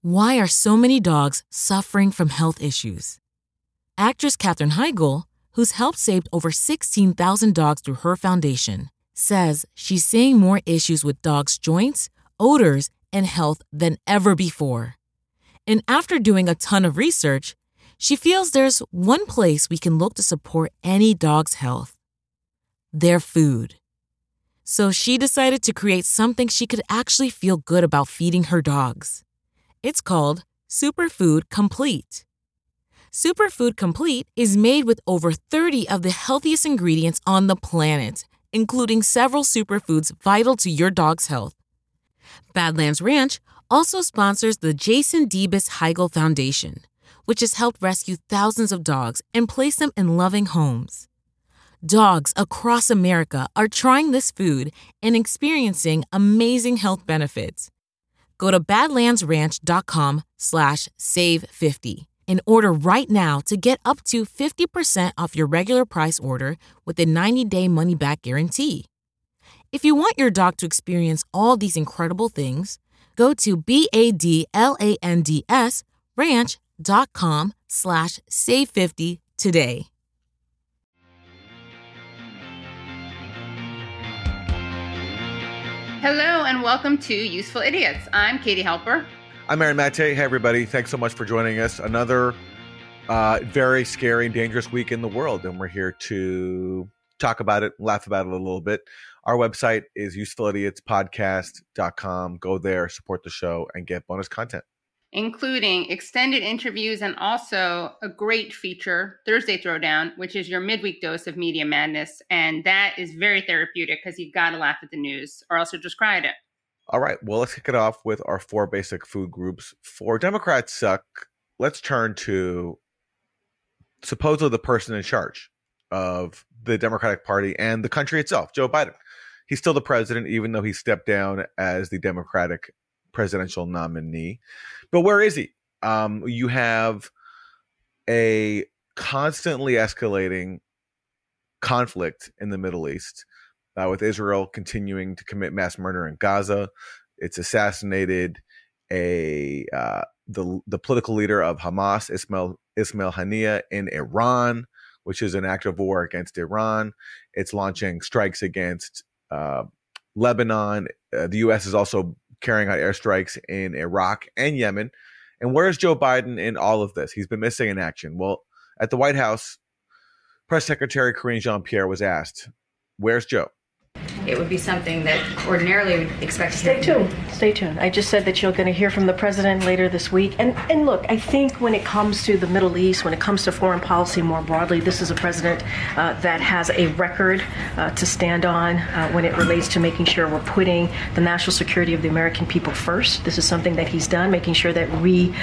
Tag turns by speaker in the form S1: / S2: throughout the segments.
S1: Why are so many dogs suffering from health issues? Actress Katherine Heigl, who's helped save over 16,000 dogs through her foundation, says she's seeing more issues with dogs' joints, odors, and health than ever before. And after doing a ton of research, she feels there's one place we can look to support any dog's health: their food. So she decided to create something she could actually feel good about feeding her dogs. It's called Superfood Complete. Superfood Complete is made with over 30 of the healthiest ingredients on the planet, including several superfoods vital to your dog's health. Badlands Ranch also sponsors the Jason Debus Heigl Foundation, which has helped rescue thousands of dogs and place them in loving homes. Dogs across America are trying this food and experiencing amazing health benefits. Go to badlandsranch.com/save50 and order right now to get up to 50% off your regular price order with a 90-day money-back guarantee. If you want your dog to experience all these incredible things, go to badlandsranch.com/save50 today.
S2: Hello and welcome to Useful Idiots. I'm Katie Halper.
S3: I'm Aaron Matte. Hey, everybody. Thanks so much for joining us. Another very scary and dangerous week in the world, and we're here to talk about it, laugh about it a little bit. Our website is usefulidiots.podcast.com. Go there, support the show, and get bonus content,
S2: including extended interviews and also a great feature, Thursday Throwdown, which is your midweek dose of media madness. And that is very therapeutic because you've got to laugh at the news or else you'll just cry at it.
S3: All right. Well, let's kick it off with our four basic food groups. For Democrats suck, let's turn to supposedly the person in charge of the Democratic Party and the country itself, Joe Biden. He's still the president, even though he stepped down as the Democratic presidential nominee. But where is he? You have a constantly escalating conflict in the Middle East, with Israel continuing to commit mass murder in Gaza. It's assassinated the political leader of Hamas, Ismail Haniyeh, in Iran, which is an act of war against Iran. It's launching strikes against Lebanon. The U.S. is also carrying out airstrikes in Iraq and Yemen. And where's Joe Biden in all of this? He's been missing in action. Well, at the White House, Press Secretary Karine Jean-Pierre was asked, where's Joe?
S4: It would be something that ordinarily we would expect to
S5: Stay tuned. I just said that you're going to hear from the president later this week. And look, I think when it comes to the Middle East, when it comes to foreign policy more broadly, this is a president that has a record to stand on when it relates to making sure we're putting the national security of the American people first. This is something that he's done, making sure that we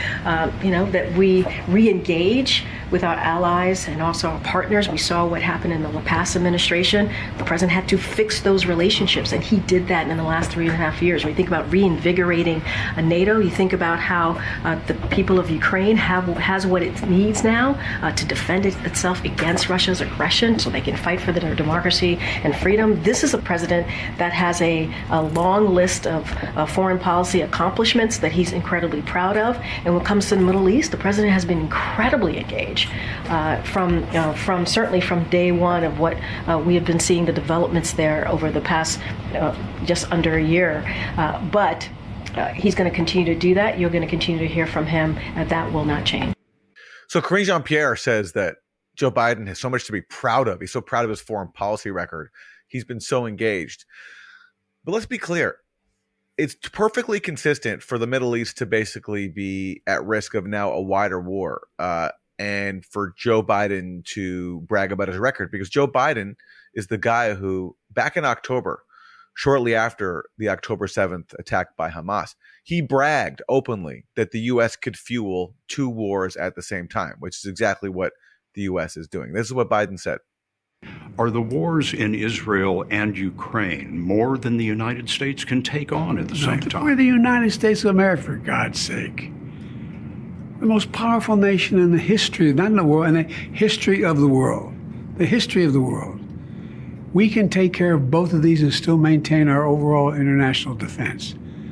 S5: re-engage with our allies and also our partners. We saw what happened in the La Paz administration. The president had to fix those relationships, and he did that in the last 3.5 years. When you think about reinvigorating NATO, you think about how the people of Ukraine has what it needs now to defend itself against Russia's aggression so they can fight for their democracy and freedom. This is a president that has a long list of foreign policy accomplishments that he's incredibly proud of. And when it comes to the Middle East, the president has been incredibly engaged from certainly from day one of what we have been seeing the developments there over the past just under a year. But he's going to continue to do that. You're going to continue to hear from him, and that will not change.
S3: So Karine Jean-Pierre says that Joe Biden has so much to be proud of. He's so proud of his foreign policy record. He's been so engaged. But let's be clear. It's perfectly consistent for the Middle East to basically be at risk of now a wider war, and for Joe Biden to brag about his record, because Joe Biden is the guy who, back in October, shortly after the October 7th attack by Hamas, he bragged openly that the U.S. could fuel two wars at the same time, which is exactly what the U.S. is doing. This is what Biden said.
S6: Are the wars in Israel and Ukraine more than the United States can take on at the same time?
S7: We're the United States of America, for God's sake. The most powerful nation in the history, not in the world, in the history of the world. The history of the world. We can take care of both of these and still maintain our overall international defense.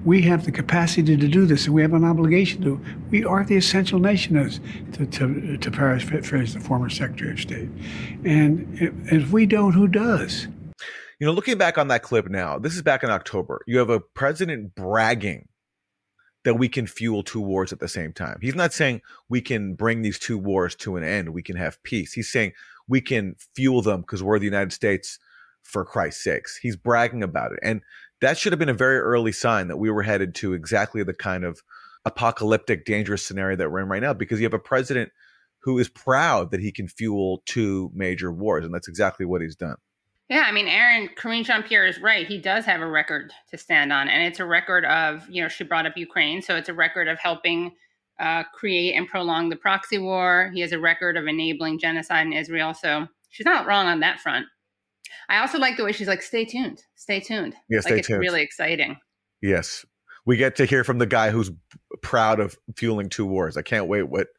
S7: we have the capacity to do this, and we have an obligation to. We are the essential nation, as to paraphrase the former Secretary of State. And if we don't, who does?
S3: You know, looking back on that clip now, this is back in October. You have a president bragging that we can fuel two wars at the same time. He's not saying we can bring these two wars to an end, we can have peace. He's saying we can fuel them because we're the United States, for Christ's sakes. He's bragging about it. And that should have been a very early sign that we were headed to exactly the kind of apocalyptic, dangerous scenario that we're in right now, because you have a president who is proud that he can fuel two major wars. And that's exactly what he's done.
S2: Yeah, I mean, Karine Jean-Pierre is right. He does have a record to stand on. And it's a record of, she brought up Ukraine. So it's a record of helping create and prolong the proxy war. He has a record of enabling genocide in Israel. So she's not wrong on that front. I also like the way she's like, stay tuned. Stay tuned.
S3: Yeah, stay tuned.
S2: It's really exciting.
S3: Yes. We get to hear from the guy who's proud of fueling two wars. I can't wait what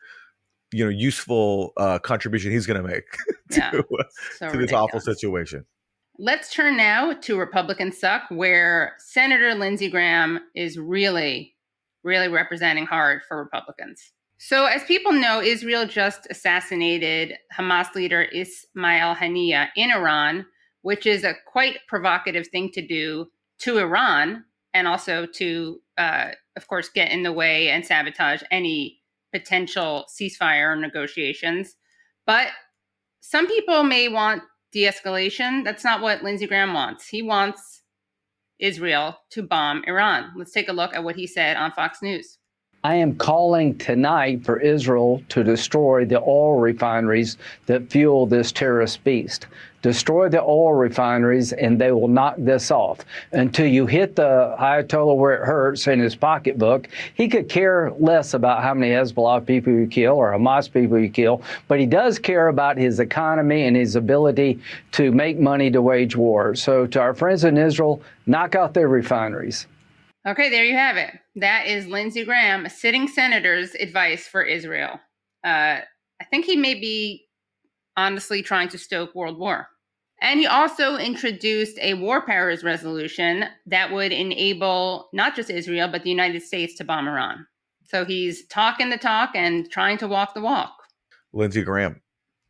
S3: useful contribution he's going to make to this awful situation.
S2: Let's turn now to Republican Suck, where Senator Lindsey Graham is really, really representing hard for Republicans. So as people know, Israel just assassinated Hamas leader Ismail Haniyeh in Iran, which is a quite provocative thing to do to Iran, and also to, of course, get in the way and sabotage any potential ceasefire or negotiations. But some people may want de-escalation. That's not what Lindsey Graham wants. He wants Israel to bomb Iran. Let's take a look at what he said on Fox News.
S8: I am calling tonight for Israel to destroy the oil refineries that fuel this terrorist beast. Destroy the oil refineries and they will knock this off. Until you hit the Ayatollah where it hurts in his pocketbook, he could care less about how many Hezbollah people you kill or Hamas people you kill, but he does care about his economy and his ability to make money to wage war. So to our friends in Israel, knock out their refineries.
S2: Okay, there you have it. That is Lindsey Graham, a sitting senator's advice for Israel. I think he may be honestly trying to stoke World War. And he also introduced a war powers resolution that would enable not just Israel, but the United States to bomb Iran. So he's talking the talk and trying to walk the walk.
S3: Lindsey Graham,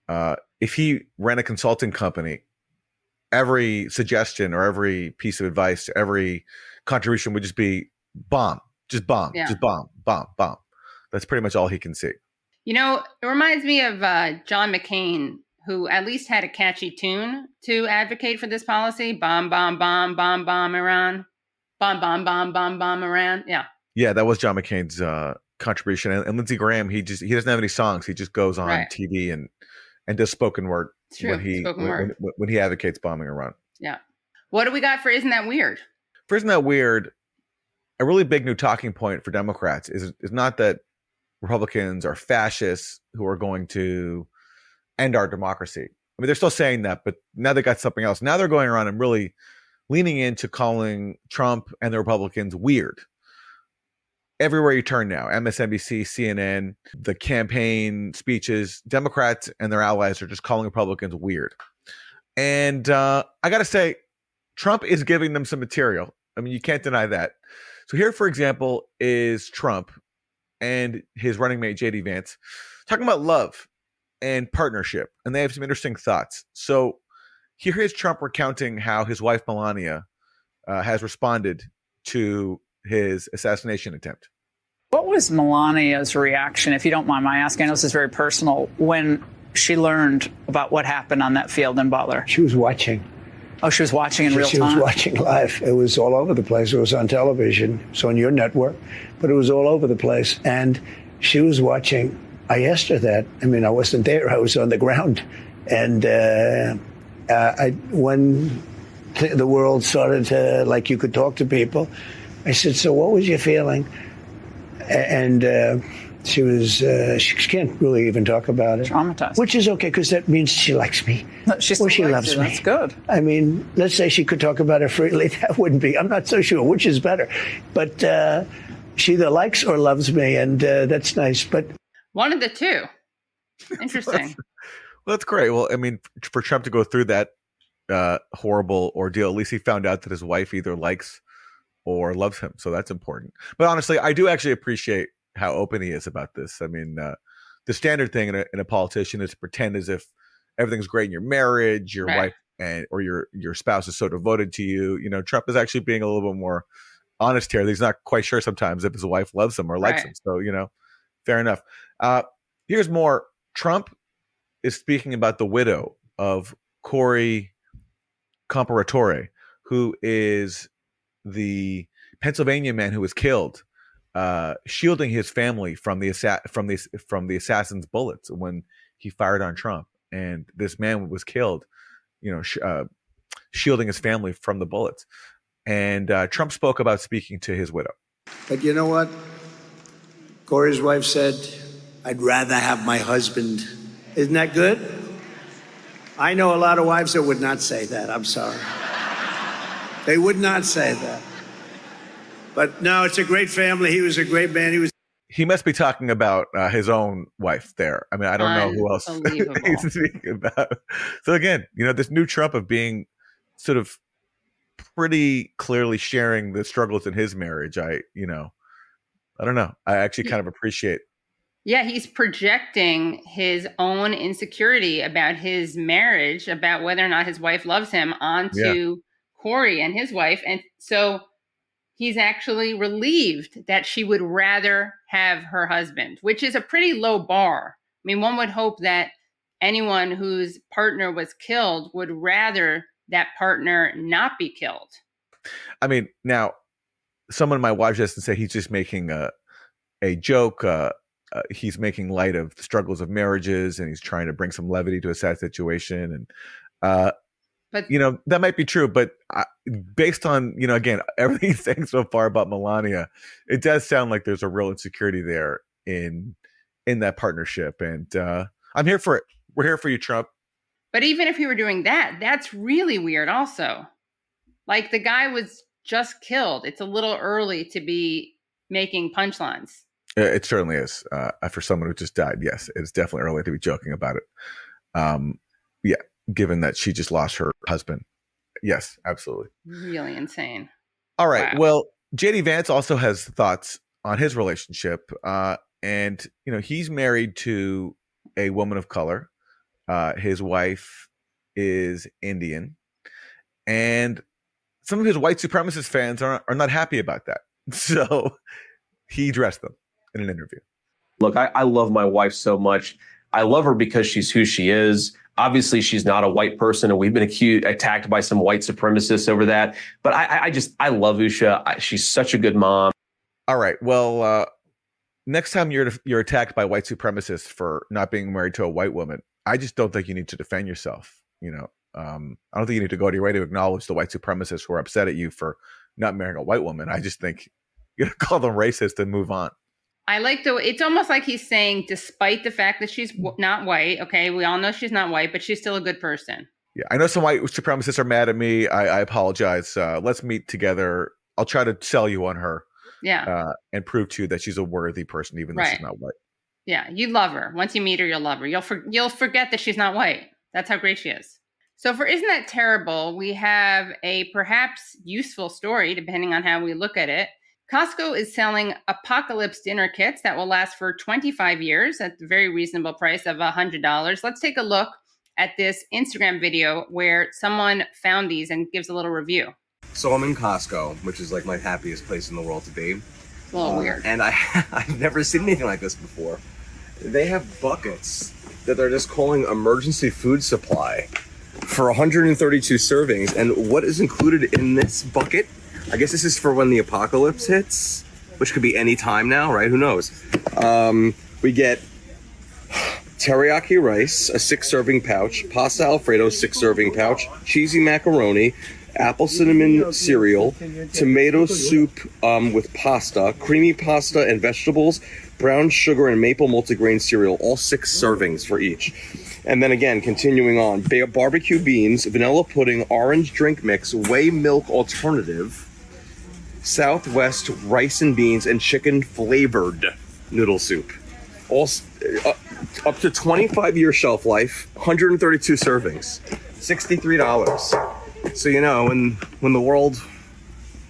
S3: if he ran a consulting company, every suggestion or every piece of advice, every contribution would just be bomb, just bomb, just bomb, bomb, bomb. That's pretty much all he can see. It
S2: reminds me of John McCain, who at least had a catchy tune to advocate for this policy. Bomb, bomb, bomb, bomb, bomb, Iran. Bomb, bomb, bomb, bomb, bomb, Iran. Yeah.
S3: Yeah, that was John McCain's contribution. And Lindsey Graham, he doesn't have any songs. He just goes on TV and does spoken word when he advocates bombing Iran.
S2: Yeah. What do we got for Isn't That Weird?
S3: For Isn't That Weird, a really big new talking point for Democrats is not that Republicans are fascists who are going to end our democracy. I mean, they're still saying that, but now they got something else. Now they're going around and really leaning into calling Trump and the Republicans weird. Everywhere you turn now, MSNBC, CNN, the campaign speeches, Democrats and their allies are just calling Republicans weird. And I got to say, Trump is giving them some material. I mean, you can't deny that. So here, for example, is Trump and his running mate, J.D. Vance, talking about love and partnership. And they have some interesting thoughts. So here is Trump recounting how his wife, Melania, has responded to his assassination attempt.
S9: What was Melania's reaction, if you don't mind my asking? I know this is very personal, when she learned about what happened on that field in Butler?
S10: She was watching.
S9: Oh, she was watching in real time?
S10: She was watching live. It was all over the place. It was on television. It was on your network, but it was all over the place. And she was watching. I asked her that. I mean, I wasn't there. I was on the ground. And when the world started to, like, you could talk to people, I said, so what was your feeling? And she was, she can't really even talk about it.
S9: Traumatized.
S10: Which is okay, because that means she likes me.
S9: No, she
S10: loves me.
S9: That's good.
S10: I mean, let's say she could talk about it freely. That wouldn't be, I'm not so sure which is better. But she either likes or loves me, and that's nice. But
S2: one of the two. Interesting.
S3: Well, that's great. Well, I mean, for Trump to go through that horrible ordeal, at least he found out that his wife either likes or loves him. So that's important. But honestly, I do actually appreciate how open he is about this. I mean, the standard thing in a politician is to pretend as if everything's great in your marriage, your wife or your spouse is so devoted to you. You know, Trump is actually being a little bit more honest here. He's not quite sure sometimes if his wife loves him or likes him. So, you know, fair enough. Here's more. Trump is speaking about the widow of Corey Comparatore, who is the Pennsylvania man who was killed, shielding his family from the assassin's bullets when he fired on Trump. And this man was killed, you know, shielding his family from the bullets. And Trump spoke about speaking to his widow.
S10: But you know what? Corey's wife said, "I'd rather have my husband." Isn't that good? I know a lot of wives that would not say that. I'm sorry. They would not say that. But no, it's a great family. He was a great man.
S3: He must be talking about his own wife there. I mean, I don't know who else he's speaking about. So again, you know, this new Trump of being sort of pretty clearly sharing the struggles in his marriage. I don't know. I actually kind of appreciate.
S2: Yeah, he's projecting his own insecurity about his marriage, about whether or not his wife loves him onto Corey and his wife. And so he's actually relieved that she would rather have her husband, which is a pretty low bar. I mean, one would hope that anyone whose partner was killed would rather that partner not be killed.
S3: I mean, now someone might watch this and say he's just making a joke. He's making light of the struggles of marriages, and he's trying to bring some levity to a sad situation. And, but you know, that might be true, but based on, you know, again, everything he's saying so far about Melania, it does sound like there's a real insecurity there in that partnership. And I'm here for it. We're here for you, Trump.
S2: But even if he were doing that, that's really weird also. Like, the guy was just killed. It's a little early to be making punchlines.
S3: It certainly is. For someone who just died, yes, it's definitely early to be joking about it. Yeah, given that she just lost her husband. Yes, absolutely.
S2: Really insane.
S3: All right.
S2: Wow.
S3: Well, JD Vance also has thoughts on his relationship. And, you know, he's married to a woman of color. His wife is Indian. And some of his white supremacist fans are not happy about that. So he addressed them in an interview.
S11: Look, I love my wife so much. I love her because she's who she is. Obviously, she's not a white person, and we've been attacked by some white supremacists over that. But I love Usha. She's such a good mom.
S3: All right. Well, next time you're attacked by white supremacists for not being married to a white woman, I just don't think you need to defend yourself. You know, I don't think you need to go to your way to acknowledge the white supremacists who are upset at you for not marrying a white woman. I just think you gotta call them racist and move on.
S2: I like it's almost like he's saying, despite the fact that she's not white, okay, we all know she's not white, but she's still a good person.
S3: Yeah, I know some white supremacists are mad at me. I apologize. Let's meet together. I'll try to sell you on her.
S2: Yeah.
S3: And prove to you that she's a worthy person, even though she's not white.
S2: Yeah, you love her. Once you meet her, you'll love her. You'll forget that she's not white. That's how great she is. So for Isn't That Terrible, we have a perhaps useful story, depending on how we look at it. Costco is selling apocalypse dinner kits that will last for 25 years at the very reasonable price of $100. Let's take a look at this Instagram video where someone found these and gives a little review.
S12: So I'm in Costco, which is like my happiest place in the world to be.
S2: It's a little weird.
S12: And I've never seen anything like this before. They have buckets that they're just calling emergency food supply for 132 servings. And what is included in this bucket? I guess this is for when the apocalypse hits, which could be any time now, right? Who knows? We get teriyaki rice, a 6-serving pouch, pasta Alfredo, 6-serving pouch, cheesy macaroni, apple cinnamon cereal, tomato soup with pasta, creamy pasta and vegetables, brown sugar and maple multigrain cereal, all 6 servings for each. And then again, continuing on, barbecue beans, vanilla pudding, orange drink mix, whey milk alternative, Southwest rice and beans, and chicken flavored noodle soup. All up to 25-year shelf life, 132 servings, $63. So, you know, when the world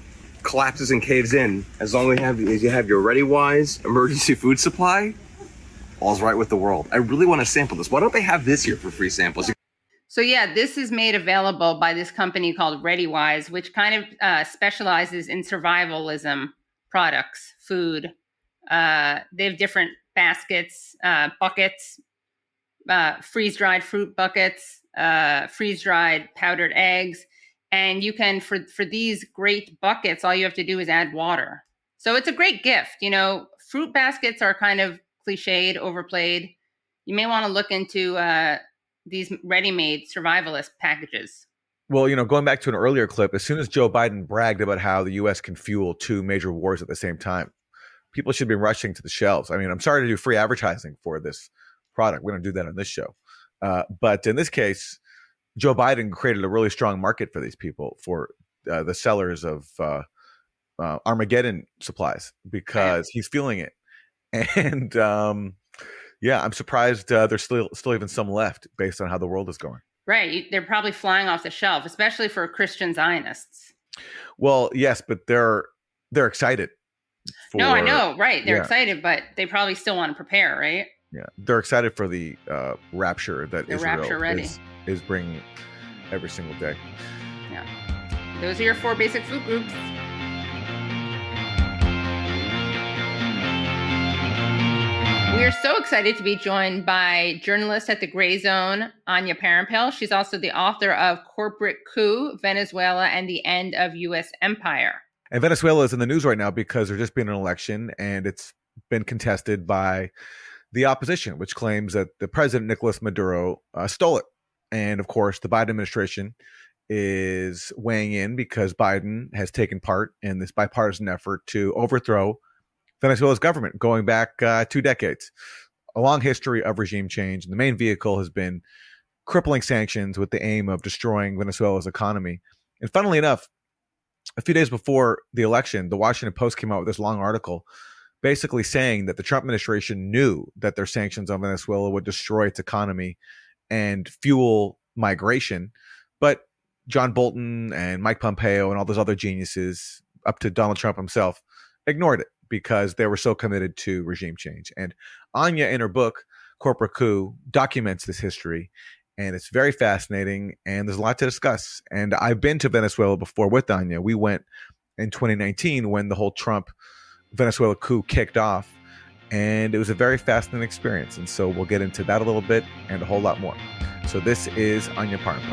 S12: collapses and caves in, as long as you have your ReadyWise emergency food supply, all's right with the world. I really want to sample this. Why don't they have this here for free samples?
S2: So yeah, this is made available by this company called ReadyWise, which kind of specializes in survivalism products, food. They have different baskets, buckets, freeze-dried fruit buckets, freeze-dried powdered eggs. And you can, for these great buckets, all you have to do is add water. So it's a great gift. You know, fruit baskets are kind of cliched, overplayed. You may want to look into these ready-made survivalist packages.
S3: Well, you know, going back to an earlier clip, as soon as Joe Biden bragged about how the U.S. can fuel 2 major wars at the same time, people should be rushing to the shelves. I mean, I'm sorry to do free advertising for this product. We don't do that on this show. But in this case, Joe Biden created a really strong market for these people, for the sellers of Armageddon supplies, because he's feeling it. And yeah, I'm surprised there's still even some left based on how the world is going.
S2: Right. They're probably flying off the shelf, especially for Christian Zionists.
S3: Well, yes, but they're excited.
S2: No, I know. Right. They're excited, but they probably still want to prepare, right?
S3: Yeah. They're excited for the rapture that Israel is bringing every single day.
S2: Yeah. Those are your 4 basic food groups. We are so excited to be joined by journalist at the Gray Zone, Anya Parampil. She's also the author of Corporate Coup, Venezuela and the End of U.S. Empire.
S3: And Venezuela is in the news right now because there's just been an election, and it's been contested by the opposition, which claims that the president, Nicolas Maduro, stole it. And of course, the Biden administration is weighing in because Biden has taken part in this bipartisan effort to overthrow Venezuela's government going back 2 decades. A long history of regime change. And the main vehicle has been crippling sanctions with the aim of destroying Venezuela's economy. And funnily enough, a few days before the election, the Washington Post came out with this long article basically saying that the Trump administration knew that their sanctions on Venezuela would destroy its economy and fuel migration. But John Bolton and Mike Pompeo and all those other geniuses, up to Donald Trump himself, ignored it because they were so committed to regime change. And Anya, in her book, Corporate Coup, documents this history. And it's very fascinating, and there's a lot to discuss. And I've been to Venezuela before with Anya. We went in 2019 when the whole Trump Venezuela coup kicked off, and it was a very fascinating experience. And so we'll get into that a little bit and a whole lot more. So this is Anya Parampil.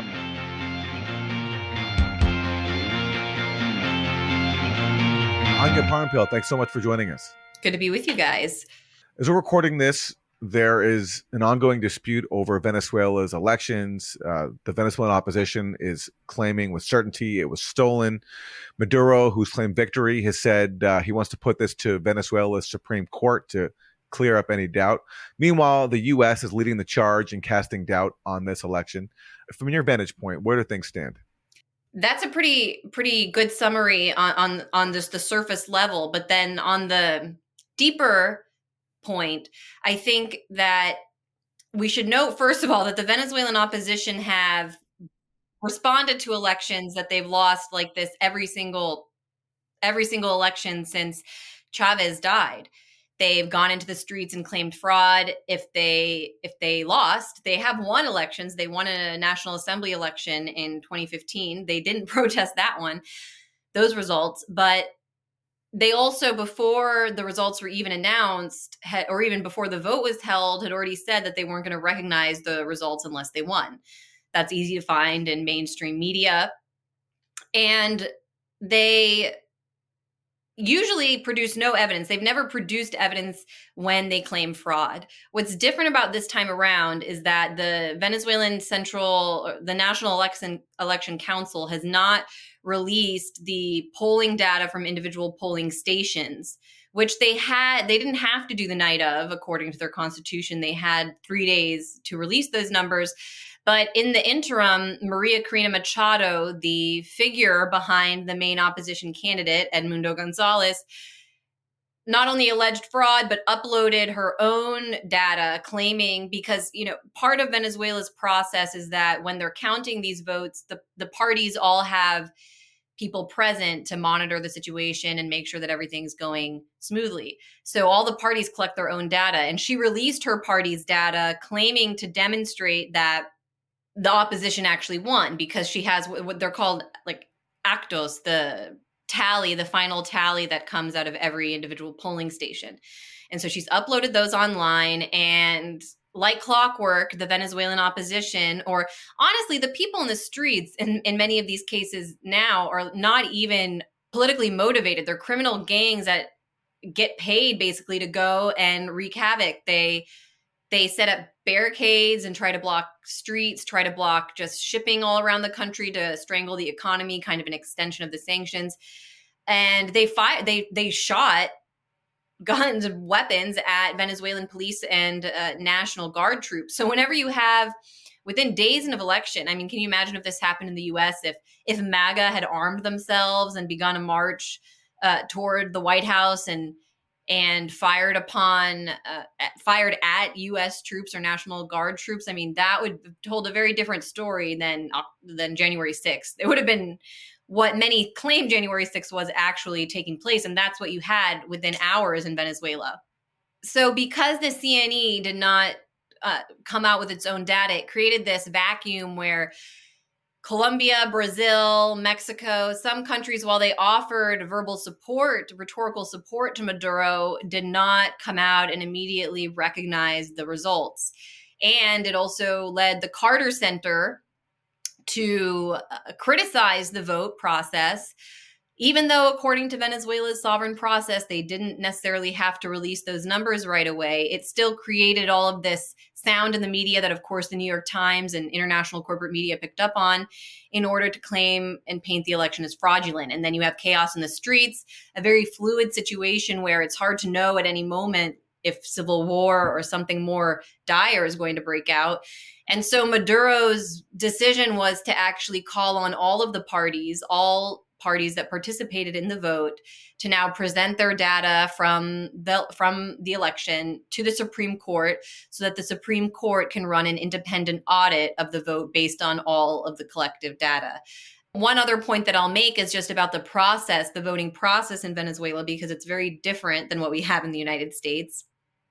S3: Anya Parampil, thanks so much for joining us.
S13: Good to be with you guys.
S3: As we're recording this, there is an ongoing dispute over Venezuela's elections. The Venezuelan opposition is claiming with certainty it was stolen. Maduro, who's claimed victory, has said he wants to put this to Venezuela's Supreme Court to clear up any doubt. Meanwhile, the U.S. is leading the charge in casting doubt on this election. From your vantage point, where do things stand?
S13: That's a pretty good summary on just the surface level. But then on the deeper point, I think that we should note, first of all, that the Venezuelan opposition have responded to elections that they've lost like this every single election since Chavez died. They've gone into the streets and claimed fraud. If they lost, they have won elections. They won a National Assembly election in 2015. They didn't protest that one, those results, but they also, before the results were even announced, or even before the vote was held, had already said that they weren't going to recognize the results unless they won. That's easy to find in mainstream media. And they usually produce no evidence. They've never produced evidence when they claim fraud. What's different about this time around is that the Venezuelan the National Election Council has not released the polling data from individual polling stations, which they didn't have to do the night of, according to their constitution. They had 3 days to release those numbers. But in the interim, Maria Corina Machado, the figure behind the main opposition candidate, Edmundo Gonzalez, not only alleged fraud, but uploaded her own data claiming, because, part of Venezuela's process is that when they're counting these votes, the parties all have people present to monitor the situation and make sure that everything's going smoothly. So all the parties collect their own data, and she released her party's data claiming to demonstrate that the opposition actually won because she has what they're called like actos, the tally, the final tally that comes out of every individual polling station. And so she's uploaded those online, and like clockwork, the Venezuelan opposition, or honestly, the people in the streets in many of these cases now are not even politically motivated. They're criminal gangs that get paid basically to go and wreak havoc. They set up barricades and try to block streets, try to block just shipping all around the country to strangle the economy, kind of an extension of the sanctions. And they shot guns and weapons at Venezuelan police and National Guard troops. So whenever you have, within days of election, I mean, can you imagine if this happened in the U.S., if MAGA had armed themselves and begun a march toward the White House and fired at U.S. troops or National Guard troops? I mean, that would have told a very different story than January 6th. It would have been what many claim January 6th was actually taking place. And that's what you had within hours in Venezuela. So because the CNE did not come out with its own data, it created this vacuum where Colombia, Brazil, Mexico, some countries, while they offered verbal support, rhetorical support to Maduro, did not come out and immediately recognize the results. And it also led the Carter Center to criticize the vote process, even though according to Venezuela's sovereign process, they didn't necessarily have to release those numbers right away. It still created all of this sound in the media that, of course, the New York Times and international corporate media picked up on in order to claim and paint the election as fraudulent. And then you have chaos in the streets, a very fluid situation where it's hard to know at any moment if civil war or something more dire is going to break out. And so Maduro's decision was to actually call on all of the parties, all parties that participated in the vote, to now present their data from the election to the Supreme Court so that the Supreme Court can run an independent audit of the vote based on all of the collective data. One other point that I'll make is just about the process, the voting process in Venezuela, because it's very different than what we have in the United States.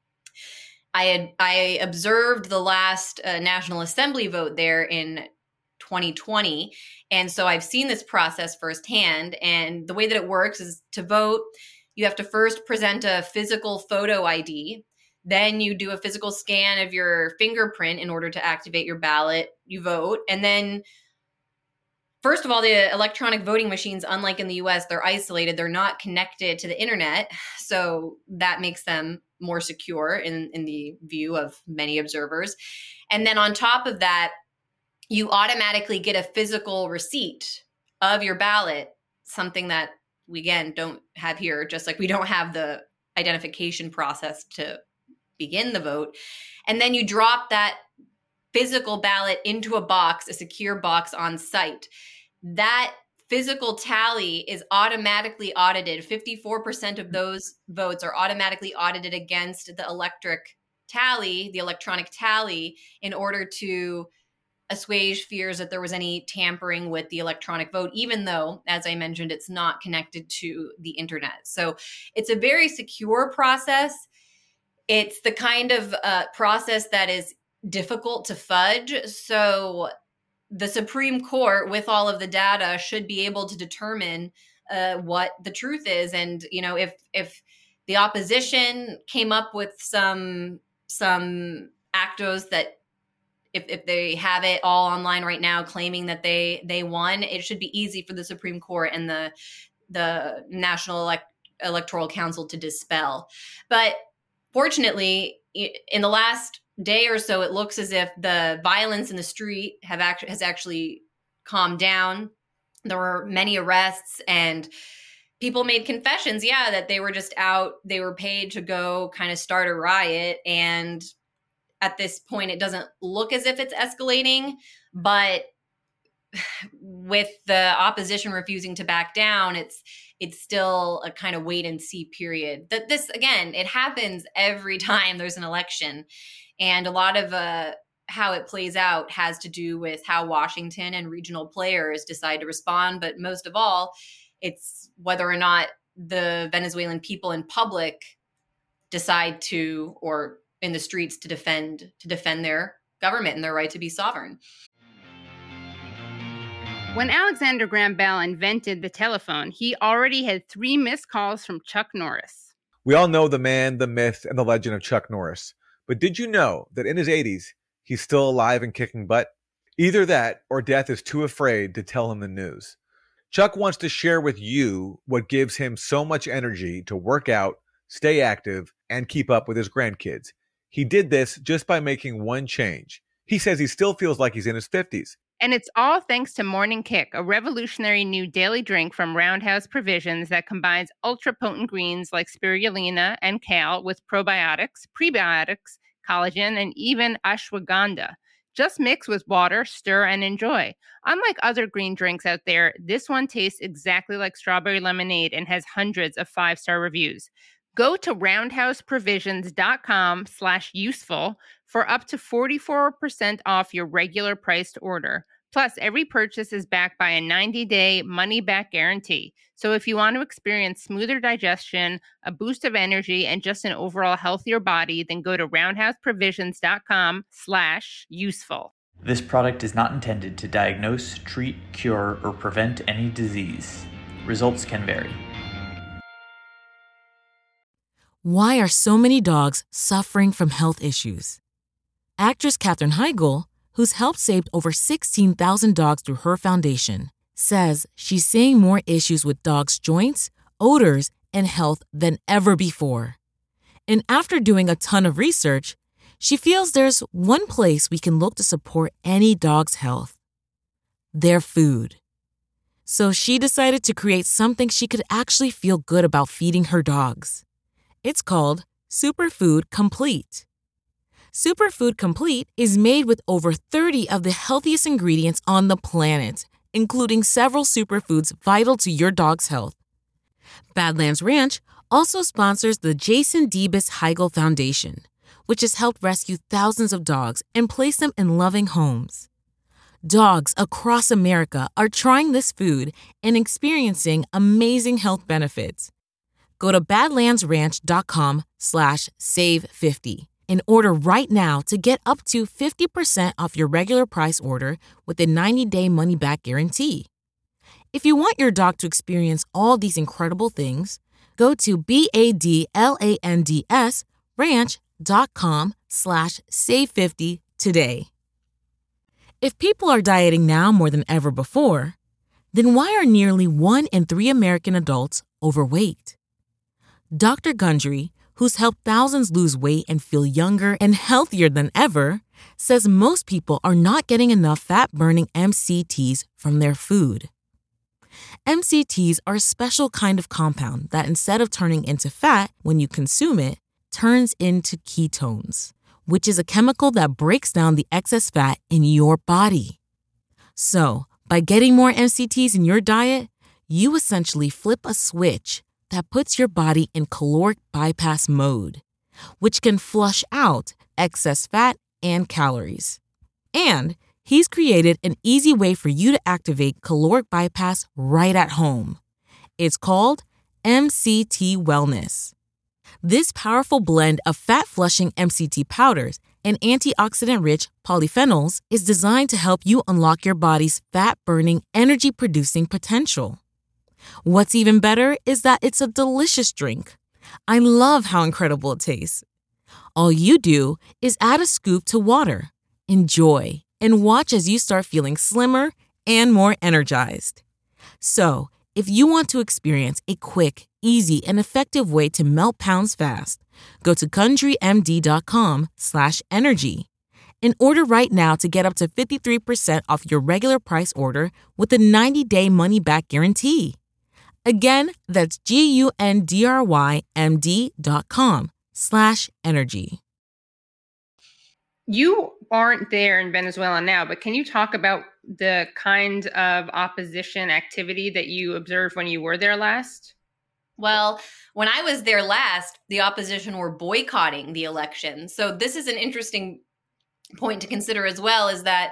S13: I observed the last National Assembly vote there in 2020. And so I've seen this process firsthand. And the way that it works is to vote, you have to first present a physical photo ID. Then you do a physical scan of your fingerprint in order to activate your ballot. You vote. And then, first of all, the electronic voting machines, unlike in the US, they're isolated. They're not connected to the internet. So that makes them more secure in the view of many observers. And then on top of that, you automatically get a physical receipt of your ballot, something that we, again, don't have here, just like we don't have the identification process to begin the vote. And then you drop that physical ballot into a box, a secure box on site. That physical tally is automatically audited. 54% of those votes are automatically audited against the electronic tally, in order to assuage fears that there was any tampering with the electronic vote, even though, as I mentioned, it's not connected to the internet. So it's a very secure process. It's the kind of process that is difficult to fudge. So the Supreme Court, with all of the data, should be able to determine what the truth is. And, you know, if the opposition came up with some actos that, if they have it all online right now claiming that they won, it should be easy for the Supreme Court and the National Electoral Council to dispel. But fortunately, in the last day or so, it looks as if the violence in the street has actually calmed down. There were many arrests, and people made confessions, that they were just out, they were paid to go kind of start a riot. And at this point, it doesn't look as if it's escalating, but with the opposition refusing to back down, it's still a kind of wait and see period. That this, again, it happens every time there's an election. And a lot of how it plays out has to do with how Washington and regional players decide to respond. But most of all, it's whether or not the Venezuelan people in public decide to, or in the streets, to defend their government and their right to be sovereign.
S2: When Alexander Graham Bell invented the telephone, he already had 3 missed calls from Chuck Norris.
S3: We all know the man, the myth, and the legend of Chuck Norris. But did you know that in his 80s, he's still alive and kicking butt? Either that or death is too afraid to tell him the news. Chuck wants to share with you what gives him so much energy to work out, stay active, and keep up with his grandkids. He did this just by making one change. He says he still feels like he's in his 50s.
S2: And it's all thanks to Morning Kick, a revolutionary new daily drink from Roundhouse Provisions that combines ultra-potent greens like spirulina and kale with probiotics, prebiotics, collagen, and even ashwagandha. Just mix with water, stir, and enjoy. Unlike other green drinks out there, this one tastes exactly like strawberry lemonade and has hundreds of 5-star reviews. Go to roundhouseprovisions.com/useful for up to 44% off your regular priced order. Plus, every purchase is backed by a 90-day money-back guarantee. So if you want to experience smoother digestion, a boost of energy, and just an overall healthier body, then go to roundhouseprovisions.com/useful.
S14: This product is not intended to diagnose, treat, cure, or prevent any disease. Results can vary.
S1: Why are so many dogs suffering from health issues? Actress Katherine Heigl, who's helped save over 16,000 dogs through her foundation, says she's seeing more issues with dogs' joints, odors, and health than ever before. And after doing a ton of research, she feels there's one place we can look to support any dog's health: their food. So she decided to create something she could actually feel good about feeding her dogs. It's called Superfood Complete. Superfood Complete is made with over 30 of the healthiest ingredients on the planet, including several superfoods vital to your dog's health. Badlands Ranch also sponsors the Jason Debus Heigl Foundation, which has helped rescue thousands of dogs and place them in loving homes. Dogs across America are trying this food and experiencing amazing health benefits. Go to badlandsranch.com/save50 and order right now to get up to 50% off your regular price order with a 90-day money-back guarantee. If you want your dog to experience all these incredible things, go to badlandsranch.com/save50 today. If people are dieting now more than ever before, then why are nearly 1 in 3 American adults overweight? Dr. Gundry, who's helped thousands lose weight and feel younger and healthier than ever, says most people are not getting enough fat-burning MCTs from their food. MCTs are a special kind of compound that, instead of turning into fat when you consume it, turns into ketones, which is a chemical that breaks down the excess fat in your body. So, by getting more MCTs in your diet, you essentially flip a switch that puts your body in caloric bypass mode, which can flush out excess fat and calories. And he's created an easy way for you to activate caloric bypass right at home. It's called MCT Wellness. This powerful blend of fat-flushing MCT powders and antioxidant-rich polyphenols is designed to help you unlock your body's fat-burning, energy-producing potential. What's even better is that it's a delicious drink. I love how incredible it tastes. All you do is add a scoop to water, enjoy, and watch as you start feeling slimmer and more energized. So, if you want to experience a quick, easy, and effective way to melt pounds fast, go to GundryMD.com/energy and order right now to get up to 53% off your regular price order with a 90-day money-back guarantee. Again, that's GUNDRYMD.com/energy.
S2: You aren't there in Venezuela now, but can you talk about the kind of opposition activity that you observed when you were there last?
S13: Well, when I was there last, the opposition were boycotting the election. So this is an interesting point to consider as well is that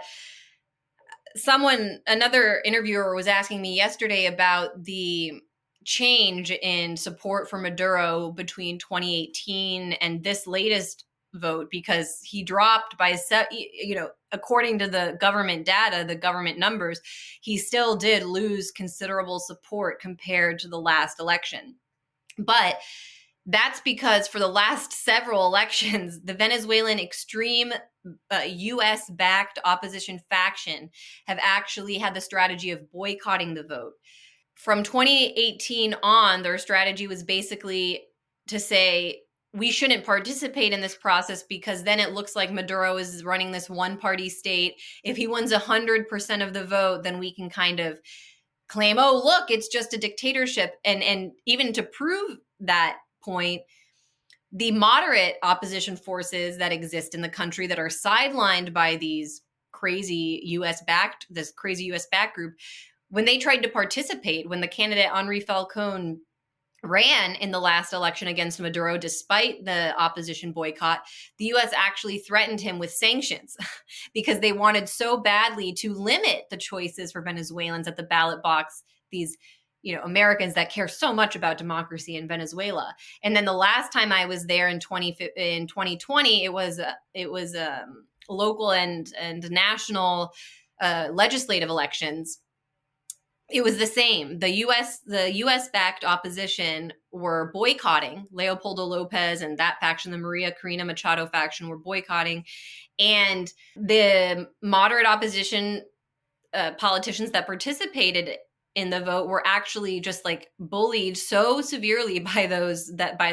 S13: another interviewer was asking me yesterday about the change in support for Maduro between 2018 and this latest vote, because he dropped by, according to the government data, the government numbers, he still did lose considerable support compared to the last election. But that's because for the last several elections, the Venezuelan extreme U.S.-backed opposition faction have actually had the strategy of boycotting the vote. From 2018 on, their strategy was basically to say, we shouldn't participate in this process because then it looks like Maduro is running this one-party state. If he wins 100% of the vote, then we can kind of claim, oh, look, it's just a dictatorship. And even to prove that point, the moderate opposition forces that exist in the country that are sidelined by these crazy U.S.-backed group, when they tried to participate, when the candidate Henri Falcón ran in the last election against Maduro, despite the opposition boycott, the U.S. actually threatened him with sanctions because they wanted so badly to limit the choices for Venezuelans at the ballot box, these Americans that care so much about democracy in Venezuela. And then the last time I was there in 2020, it was local and national legislative elections. It was the same. The U.S. backed opposition were boycotting. Leopoldo Lopez and that faction, the Maria Corina Machado faction, were boycotting, and the moderate opposition politicians that participated in the vote were actually just like bullied so severely by those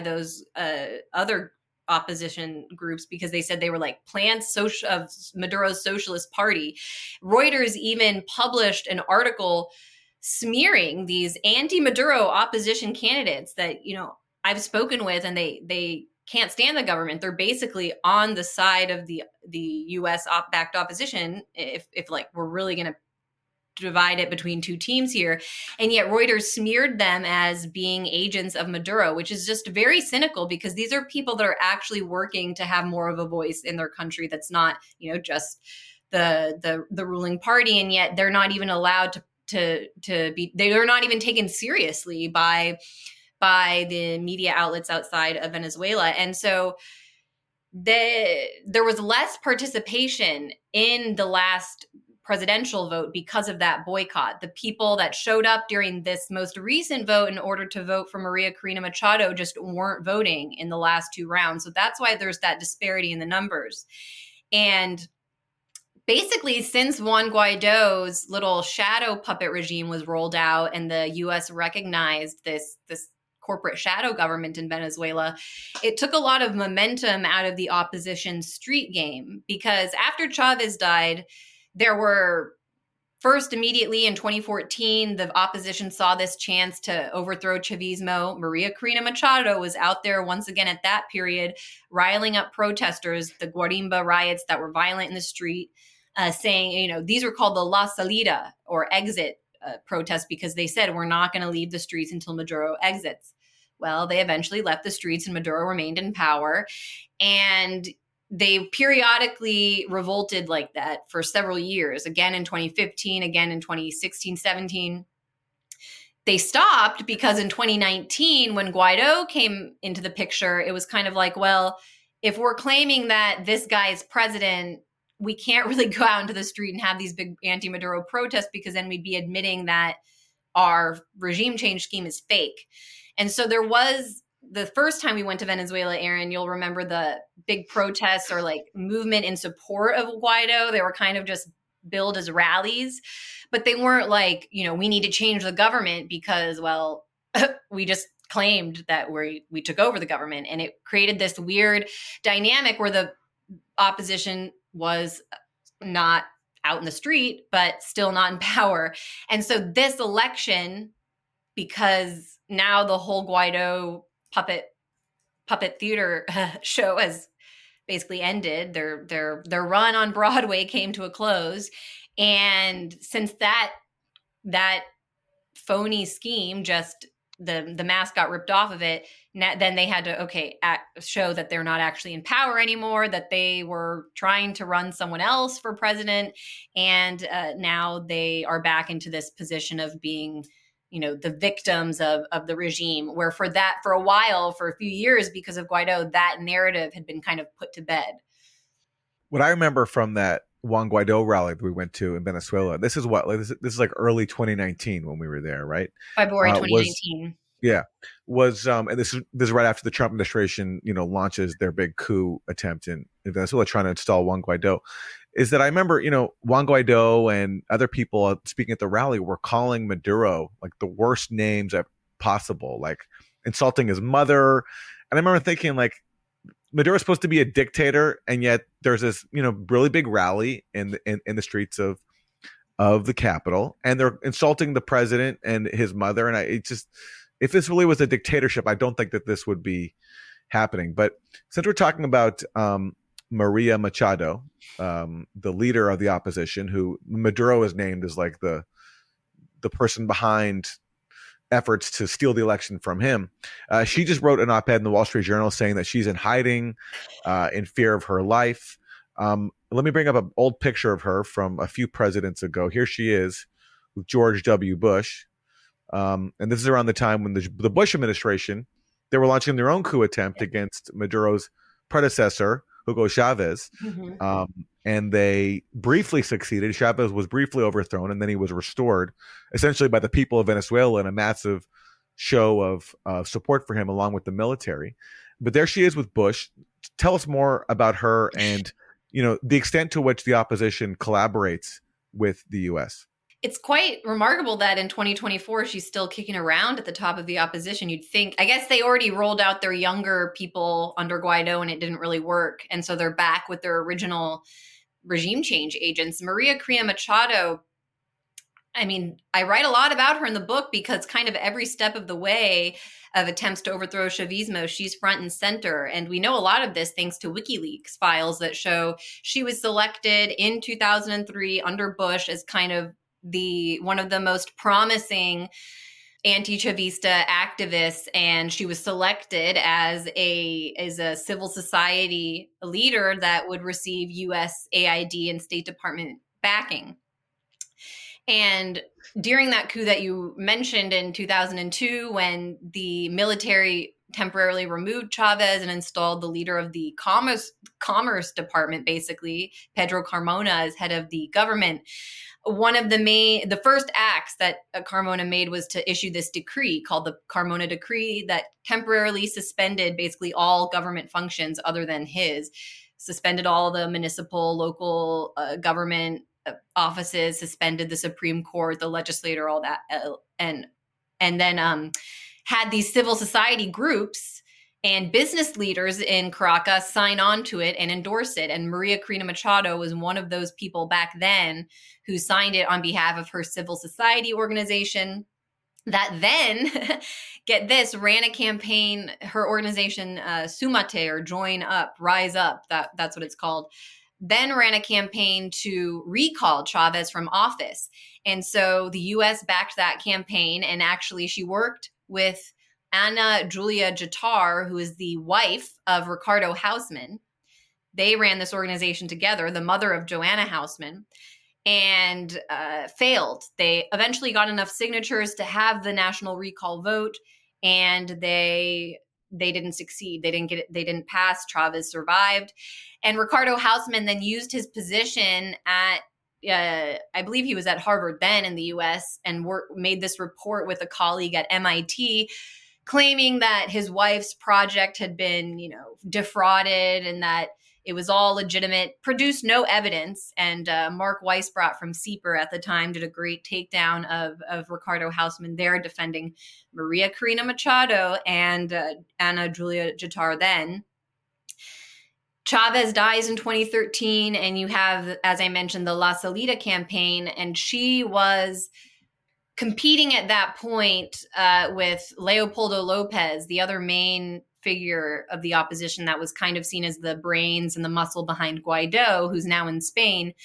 S13: other opposition groups because they said they were like plants of Maduro's Socialist Party. Reuters even published an article smearing these anti-Maduro opposition candidates that I've spoken with, and they can't stand the government. They're basically on the side of the U.S. backed opposition. If like we're really going to divide it between two teams here. And yet Reuters smeared them as being agents of Maduro, which is just very cynical because these are people that are actually working to have more of a voice in their country. That's not, just the ruling party. And yet they're not even allowed to be, they're not even taken seriously by the media outlets outside of Venezuela. And so there was less participation in the last presidential vote because of that boycott. The people that showed up during this most recent vote in order to vote for Maria Corina Machado just weren't voting in the last two rounds. So that's why there's that disparity in the numbers. And basically, since Juan Guaido's little shadow puppet regime was rolled out and the U.S. recognized this corporate shadow government in Venezuela, it took a lot of momentum out of the opposition street game because after Chavez died, there were first immediately in 2014, the opposition saw this chance to overthrow Chavismo. Maria Corina Machado was out there once again at that period, riling up protesters, the Guarimba riots that were violent in the street, saying, these were called the La Salida or exit protests because they said, we're not going to leave the streets until Maduro exits. Well, they eventually left the streets and Maduro remained in power. And they periodically revolted like that for several years, again in 2015, again in 2016, 17. They stopped because in 2019, when Guaido came into the picture, it was kind of like, well, if we're claiming that this guy is president, we can't really go out into the street and have these big anti-Maduro protests because then we'd be admitting that our regime change scheme is fake. And so there was, the first time we went to Venezuela, Aaron, you'll remember the big protests or like movement in support of Guaido. They were kind of just billed as rallies, but they weren't like, we need to change the government because, well, we just claimed that we took over the government. And it created this weird dynamic where the opposition was not out in the street, but still not in power. And so this election, because now the whole Guaido puppet theater show has basically ended. Their run on Broadway came to a close. And since that phony scheme just the mask got ripped off of it. Then they had to, show that they're not actually in power anymore, that they were trying to run someone else for president. And now they are back into this position of being, the victims of the regime, where for a while, for a few years, because of Guaido, that narrative had been kind of put to bed.
S3: What I remember from that Juan Guaido rally that we went to in Venezuela, this is like early 2019 when we were there, right?
S13: February 2019.
S3: And this is right after the Trump administration, launches their big coup attempt in Venezuela, trying to install Juan Guaido. Is that I remember, Juan Guaido and other people speaking at the rally were calling Maduro like the worst names possible, like insulting his mother. And I remember thinking, like, Maduro's supposed to be a dictator, and yet there's this, really big rally in the streets of the capital, and they're insulting the president and his mother. And if this really was a dictatorship, I don't think that this would be happening. But since we're talking about Maria Machado, the leader of the opposition, who Maduro is named as like the person behind efforts to steal the election from him, she just wrote an op-ed in the Wall Street Journal saying that she's in hiding in fear of her life. Let me bring up an old picture of her from a few presidents ago. Here she is with George W. Bush. And this is around the time when the Bush administration, they were launching their own coup attempt against Maduro's predecessor, Hugo Chavez. Mm-hmm. And they briefly succeeded. Chavez was briefly overthrown, and then he was restored essentially by the people of Venezuela in a massive show of support for him, along with the military. But there she is with Bush. Tell us more about her and, the extent to which the opposition collaborates with the U.S.
S13: It's quite remarkable that in 2024, she's still kicking around at the top of the opposition. You'd think, I guess they already rolled out their younger people under Guaido and it didn't really work. And so they're back with their original regime change agents. Maria Corina Machado, I write a lot about her in the book because kind of every step of the way of attempts to overthrow Chavismo, she's front and center. And we know a lot of this thanks to WikiLeaks files that show she was selected in 2003 under Bush as kind of one of the most promising anti-Chavista activists, and she was selected as a civil society leader that would receive USAID and State Department backing. And during that coup that you mentioned in 2002, when the military temporarily removed Chavez and installed the leader of the Commerce Department, basically Pedro Carmona, as head of the government, one of the first acts that Carmona made was to issue this decree called the Carmona Decree that temporarily suspended basically all government functions other than his, suspended all the municipal, local government offices, suspended the Supreme Court, the legislature, all that, and then had these civil society groups and business leaders in Caracas sign on to it and endorse it. And Maria Corina Machado was one of those people back then who signed it on behalf of her civil society organization that then, get this, ran a campaign, her organization, Sumate, or Join Up, Rise Up, that's what it's called, then ran a campaign to recall Chavez from office. And so the U.S. backed that campaign, and actually she worked with Ana Julia Jatar, who is the wife of Ricardo Hausman. They ran this organization together, the mother of Joanna Hausman, and failed. They eventually got enough signatures to have the national recall vote, and they didn't succeed. They didn't pass. Chavez survived. And Ricardo Hausman then used his position at, I believe he was at Harvard then in the U.S., and made this report with a colleague at MIT, claiming that his wife's project had been, defrauded and that it was all legitimate, produced no evidence. And Mark Weisbrot from CEPR at the time did a great takedown of Ricardo Hausman there, defending Maria Corina Machado and Ana Julia Jatar then. Chavez dies in 2013, and you have, as I mentioned, the La Salida campaign, and she was competing at that point with Leopoldo Lopez, the other main figure of the opposition that was kind of seen as the brains and the muscle behind Guaido, who's now in Spain.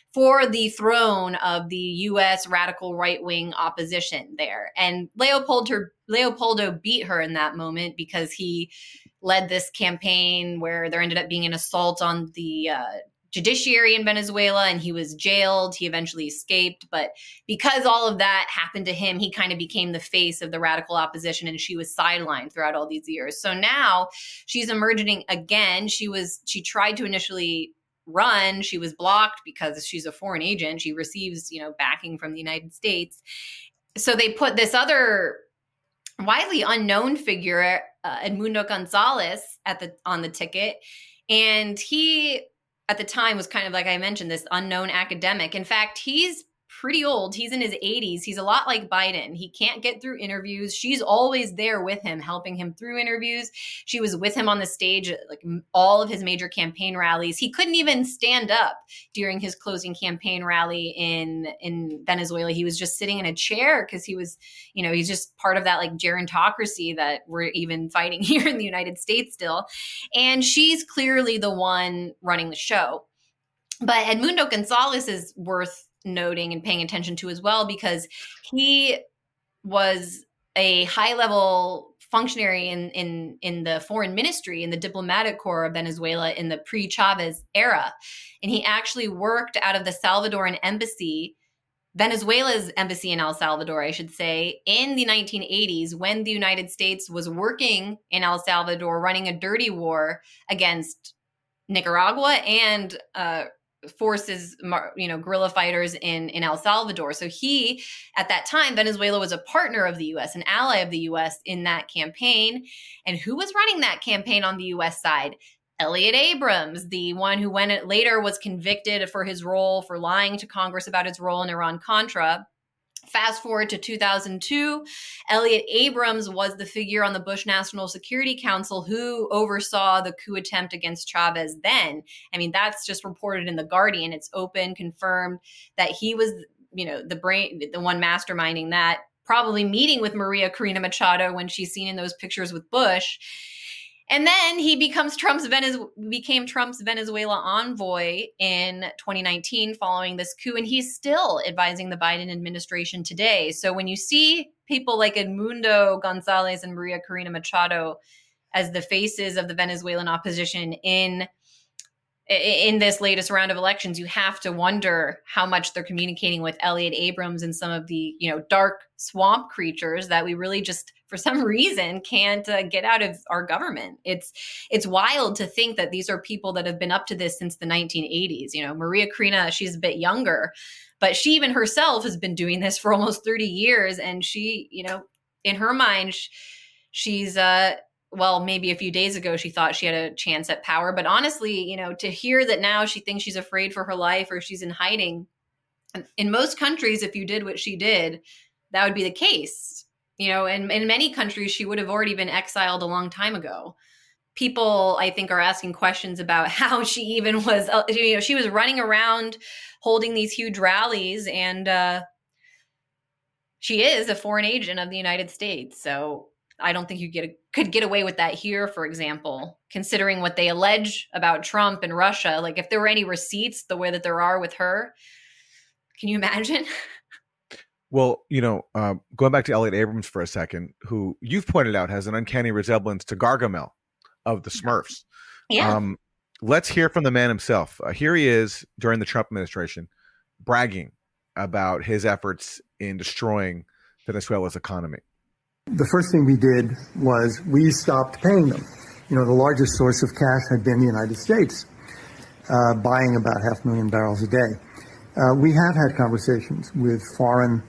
S13: for the throne of the U.S. radical right-wing opposition there. And Leopoldo beat her in that moment because he led this campaign where there ended up being an assault on the judiciary in Venezuela, and he was jailed. He eventually escaped. But because all of that happened to him, he kind of became the face of the radical opposition, and she was sidelined throughout all these years. So now she's emerging again. She tried to initially run. She was blocked because she's a foreign agent. She receives, backing from the United States. So they put this other widely unknown figure, Edmundo Gonzalez, on the ticket. And he, at the time, was kind of, like I mentioned, this unknown academic. In fact, he's pretty old. He's in his 80s. He's a lot like Biden. He can't get through interviews. She's always there with him, helping him through interviews. She was with him on the stage at like all of his major campaign rallies. He couldn't even stand up during his closing campaign rally in Venezuela. He was just sitting in a chair because he was, he's just part of that like gerontocracy that we're even fighting here in the United States still. And she's clearly the one running the show. But Edmundo Gonzalez is worth noting and paying attention to as well, because he was a high-level functionary in the foreign ministry, in the diplomatic corps of Venezuela in the pre-Chavez era. And he actually worked out of the Salvadoran embassy, Venezuela's embassy in El Salvador, I should say, in the 1980s, when the United States was working in El Salvador, running a dirty war against Nicaragua and forces, guerrilla fighters in El Salvador. So he, at that time, Venezuela was a partner of the U.S., an ally of the U.S. in that campaign. And who was running that campaign on the U.S. side? Elliott Abrams, the one who later was convicted for his role, for lying to Congress about his role in Iran-Contra. Fast forward to 2002, Elliott Abrams was the figure on the Bush National Security Council who oversaw the coup attempt against Chavez then. I mean, that's just reported in The Guardian. It's open, confirmed that he was, the one masterminding that, probably meeting with Maria Corina Machado when she's seen in those pictures with Bush. And then he became Trump's Venezuela envoy in 2019 following this coup, and he's still advising the Biden administration today. So when you see people like Edmundo Gonzalez and Maria Corina Machado as the faces of the Venezuelan opposition in this latest round of elections, you have to wonder how much they're communicating with Elliott Abrams and some of the, dark swamp creatures that we really just, for some reason, can't get out of our government. It's wild to think that these are people that have been up to this since the 1980s. Maria Corina, she's a bit younger, but she even herself has been doing this for almost 30 years. And she, in her mind, she's well, maybe a few days ago, she thought she had a chance at power. But honestly, to hear that now she thinks she's afraid for her life or she's in hiding, in most countries, if you did what she did, that would be the case. And in many countries, she would have already been exiled a long time ago. People, I think, are asking questions about how she even was, she was running around holding these huge rallies, and she is a foreign agent of the United States. So I don't think you could get away with that here, for example, considering what they allege about Trump and Russia. Like, if there were any receipts the way that there are with her, can you imagine?
S3: Well, going back to Elliott Abrams for a second, who you've pointed out has an uncanny resemblance to Gargamel of the Smurfs.
S13: Yeah.
S3: Let's hear from the man himself. Here he is during the Trump administration, bragging about his efforts in destroying Venezuela's economy.
S15: The first thing we did was we stopped paying them. The largest source of cash had been the United States, buying about 500,000 barrels a day. We have had conversations with foreign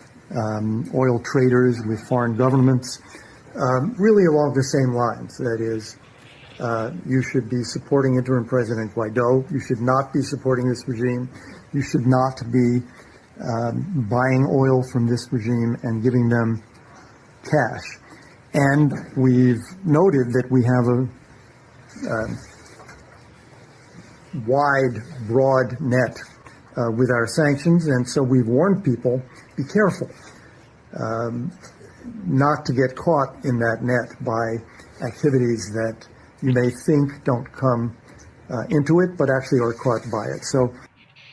S15: oil traders, with foreign governments, really along the same lines. That is, you should be supporting interim President Guaido. You should not be supporting this regime. You should not be buying oil from this regime and giving them cash. And we've noted that we have a wide, broad net with our sanctions, and so we've warned people, be careful not to get caught in that net by activities that you may think don't come into it, but actually are caught by it. So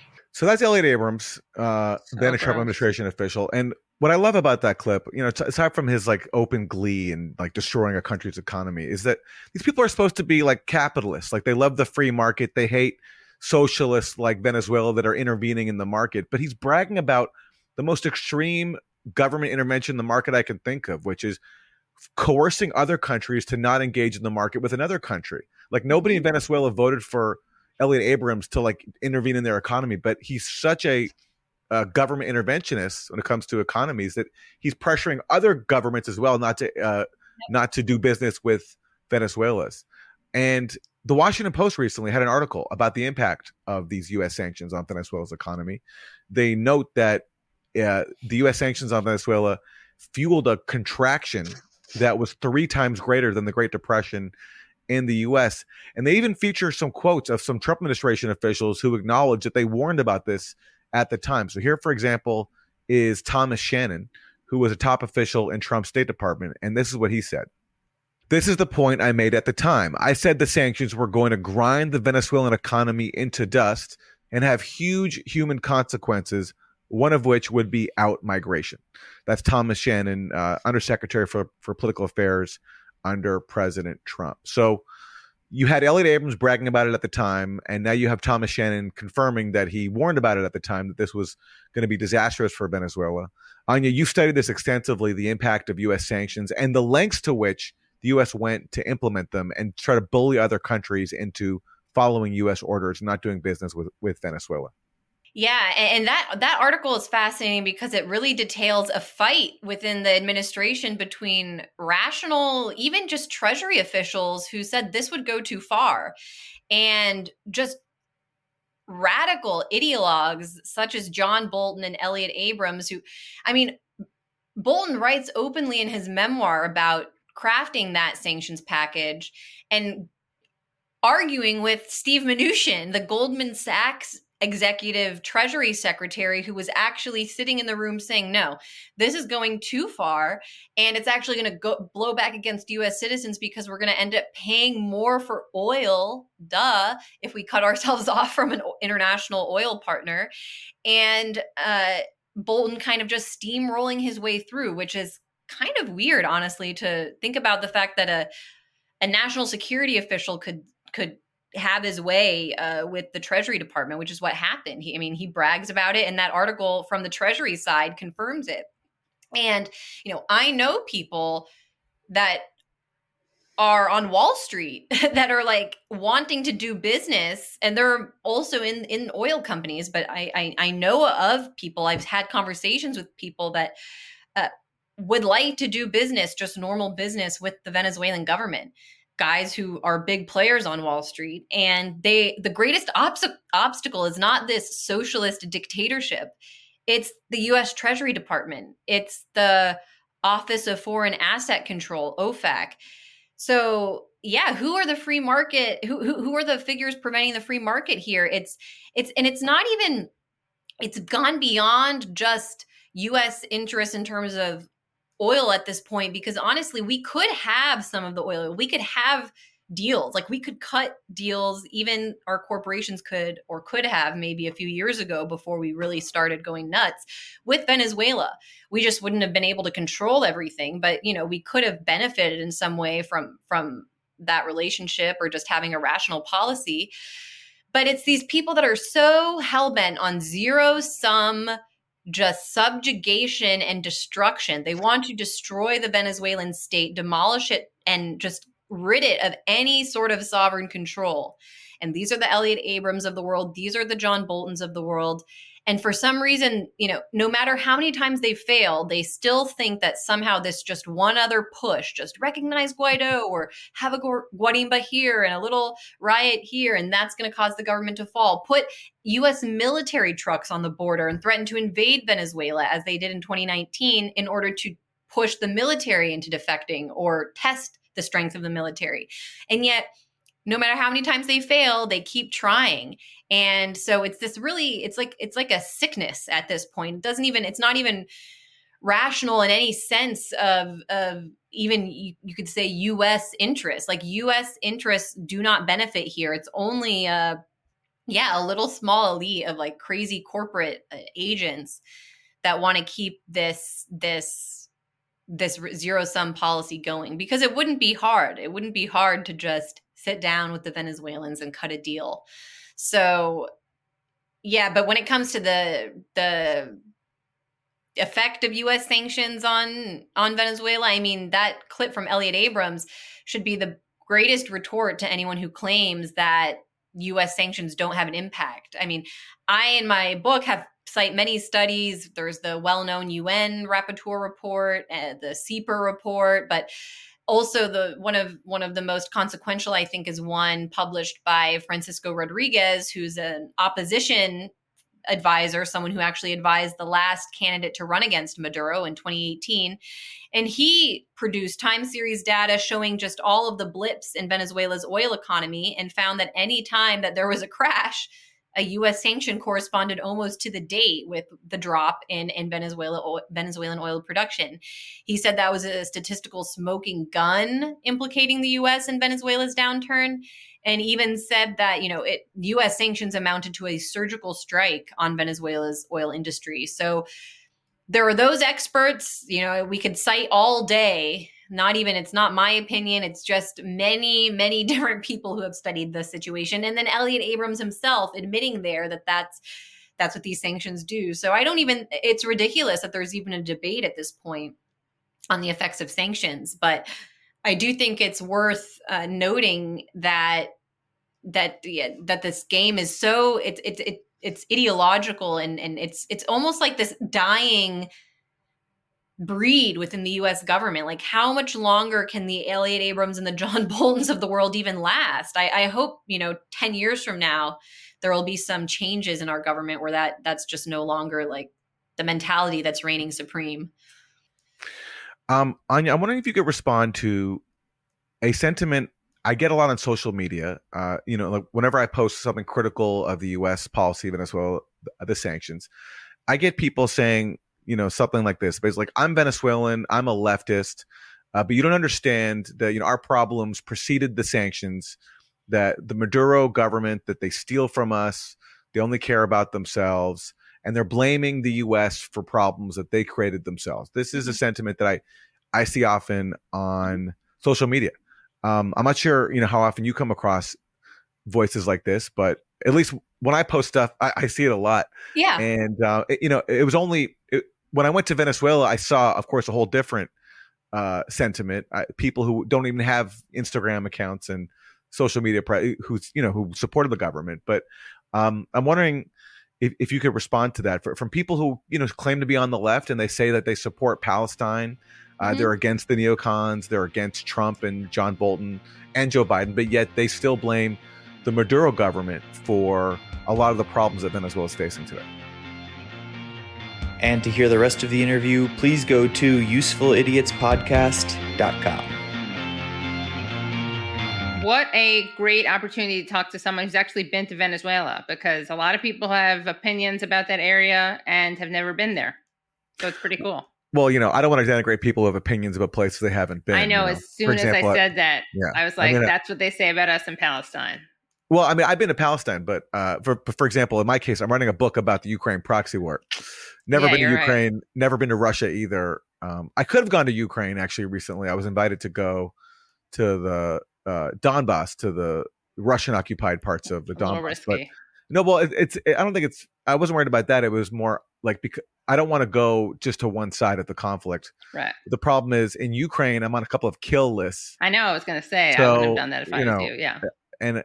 S3: So that's Elliot Abrams, then a Trump administration official. And what I love about that clip, aside from his like open glee and like destroying a country's economy, is that these people are supposed to be like capitalists. Like they love the free market. They hate socialists like Venezuela that are intervening in the market. But he's bragging about the most extreme government intervention in the market I can think of, which is coercing other countries to not engage in the market with another country. Like nobody in Venezuela voted for Elliot Abrams to like intervene in their economy, but he's such a government interventionist when it comes to economies that he's pressuring other governments as well not to do business with Venezuela's. And the Washington Post recently had an article about the impact of these U.S. sanctions on Venezuela's economy. They note that the U.S. sanctions on Venezuela fueled a contraction that was 3 times greater than the Great Depression in the U.S. And they even feature some quotes of some Trump administration officials who acknowledge that they warned about this at the time. So here, for example, is Thomas Shannon, who was a top official in Trump's State Department. And this is what he said. This is the point I made at the time. I said the sanctions were going to grind the Venezuelan economy into dust and have huge human consequences, one of which would be out-migration. That's Thomas Shannon, Undersecretary for Political Affairs under President Trump. So you had Elliot Abrams bragging about it at the time, and now you have Thomas Shannon confirming that he warned about it at the time, that this was going to be disastrous for Venezuela. Anya, you've studied this extensively, the impact of U.S. sanctions and the lengths to which the U.S. went to implement them and try to bully other countries into following U.S. orders and not doing business with Venezuela.
S13: Yeah, and that article is fascinating because it really details a fight within the administration between rational, even just Treasury officials who said this would go too far, and just radical ideologues such as John Bolton and Elliot Abrams, who, I mean, Bolton writes openly in his memoir about crafting that sanctions package and arguing with Steve Mnuchin, the Goldman Sachs executive Treasury secretary, who was actually sitting in the room saying, no, this is going too far. And it's actually going to blow back against U.S. citizens because we're going to end up paying more for oil, if we cut ourselves off from an international oil partner. And Bolton kind of just steamrolling his way through, which is kind of weird, honestly, to think about the fact that a national security official could have his way with the Treasury Department, which is what happened. He brags about it, and that article from the Treasury side confirms it. And, I know people that are on Wall Street that are like wanting to do business, and they're also in oil companies. But I know of people, I've had conversations with people that would like to do business, just normal business with the Venezuelan government. Guys who are big players on Wall Street, and the greatest obstacle is not this socialist dictatorship. It's the U.S. Treasury Department. It's the Office of Foreign Asset Control, OFAC. So yeah, who are the free market? Who are the figures preventing the free market here? It's not even. It's gone beyond just U.S. interests in terms of oil at this point, because honestly, we could have some of the oil. We could have deals, like we could cut deals, even our corporations could have maybe a few years ago before we really started going nuts with Venezuela. We just wouldn't have been able to control everything, but we could have benefited in some way from that relationship or just having a rational policy. But it's these people that are so hell-bent on zero-sum just subjugation and destruction. They want to destroy the Venezuelan state, demolish it, and just rid it of any sort of sovereign control. And these are the Elliot Abrams of the world. These are the John Boltons of the world. And for some reason, no matter how many times they fail, they still think that somehow this just one other push, just recognize Guaido or have a Guarimba here and a little riot here, and that's going to cause the government to fall. Put U.S. military trucks on the border and threaten to invade Venezuela, as they did in 2019, in order to push the military into defecting or test the strength of the military. And yet, no matter how many times they fail, they keep trying. And so it's this really, it's like a sickness at this point. It's not even rational in any sense of even, you could say, U.S. interests. Like U.S. interests do not benefit here. It's only a little small elite of like crazy corporate agents that want to keep this zero sum policy going, because it wouldn't be hard. It wouldn't be hard to just sit down with the Venezuelans and cut a deal. So yeah, but when it comes to the effect of U.S. sanctions on Venezuela, I mean, that clip from Elliot Abrams should be the greatest retort to anyone who claims that U.S. sanctions don't have an impact. I mean, I, in my book, cite many studies. There's the well-known UN Rapporteur report, the CEPR report, but also one of the most consequential, I think, is one published by Francisco Rodriguez, who's an opposition advisor, someone who actually advised the last candidate to run against Maduro in 2018. And he produced time series data showing just all of the blips in Venezuela's oil economy, and found that any time that there was a crash, a U.S. sanction corresponded almost to the date with the drop in Venezuelan oil production. He said that was a statistical smoking gun implicating the U.S. in Venezuela's downturn, and even said that, U.S. sanctions amounted to a surgical strike on Venezuela's oil industry. So there are those experts, we could cite all day. It's not my opinion. It's just many, many different people who have studied the situation. And then Elliot Abrams himself admitting there that that's what these sanctions do. So it's ridiculous that there's even a debate at this point on the effects of sanctions. But I do think it's worth noting that this game is so it's ideological, and it's almost like this dying breed within the U.S. government. Like, how much longer can the Elliot Abrams and the John Boltons of the world even last? I hope 10 years from now there will be some changes in our government where that's just no longer like the mentality that's reigning supreme.
S3: Anya, I'm wondering if you could respond to a sentiment I get a lot on social media. Like whenever I post something critical of the U.S. policy, Venezuela, the sanctions, I get people saying, something like this, basically, like, I'm Venezuelan, I'm a leftist, but you don't understand that, our problems preceded the sanctions, that the Maduro government, that they steal from us, they only care about themselves, and they're blaming the U.S. for problems that they created themselves. This is a sentiment that I see often on social media. I'm not sure, how often you come across voices like this, but at least when I post stuff, I see it a lot.
S13: Yeah.
S3: And, it was only when I went to Venezuela, I saw, of course, a whole different sentiment. People who don't even have Instagram accounts and social media, who supported the government. But I'm wondering if you could respond to that from people who, claim to be on the left and they say that they support Palestine. They're against the neocons. They're against Trump and John Bolton and Joe Biden, but yet they still blame the Maduro government for a lot of the problems that Venezuela is facing today.
S14: And to hear the rest of the interview, please go to usefulidiotspodcast.com.
S2: What a great opportunity to talk to someone who's actually been to Venezuela, because a lot of people have opinions about that area and have never been there. So it's pretty cool.
S3: Well, I don't want to denigrate people who have opinions about places they haven't been.
S2: I know. As soon as I said that, I was like, that's what they say about us in Palestine.
S3: Well, I've been to Palestine, but for example, in my case, I'm writing a book about the Ukraine proxy war. Never been to Ukraine, never been to Russia either. I could have gone to Ukraine actually recently. I was invited to go to the Donbass, to the Russian occupied parts of the Donbass. But no, well, I wasn't worried about that. It was more like, because I don't want to go just to one side of the conflict.
S2: Right.
S3: The problem is in Ukraine, I'm on a couple of kill lists.
S2: I know. I was going to say, I wouldn't have done that if I was you. Yeah.
S3: And